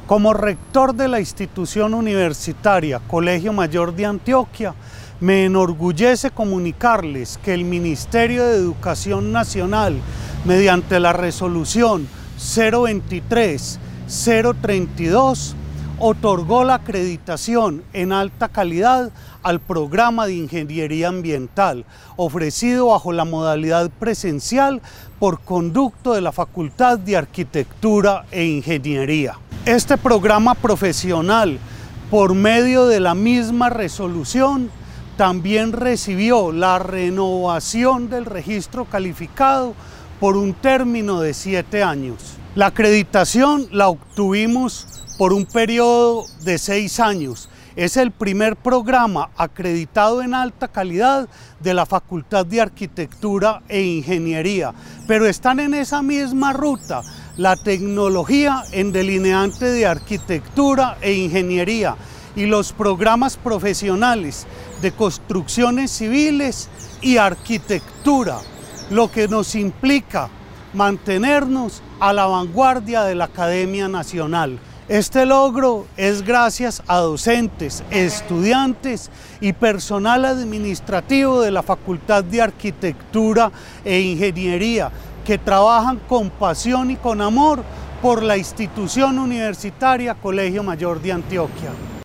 Como rector de la institución universitaria Colegio Mayor de Antioquia, me enorgullece comunicarles que el Ministerio de Educación Nacional, mediante la resolución 023-032, otorgó la acreditación en alta calidad al programa de Ingeniería Ambiental, ofrecido bajo la modalidad presencial por conducto de la Facultad de Arquitectura e Ingeniería. Este programa profesional, por medio de la misma resolución, también recibió la renovación del registro calificado por un término de 7 años. La acreditación la obtuvimos por un periodo de 6 años. Es el primer programa acreditado en alta calidad de la Facultad de Arquitectura e Ingeniería, pero están en esa misma ruta la tecnología en delineante de arquitectura e ingeniería y los programas profesionales de construcciones civiles y arquitectura, lo que nos implica mantenernos a la vanguardia de la Academia Nacional. Este logro es gracias a docentes, estudiantes y personal administrativo de la Facultad de Arquitectura e Ingeniería, que trabajan con pasión y con amor por la institución universitaria Colegio Mayor de Antioquia.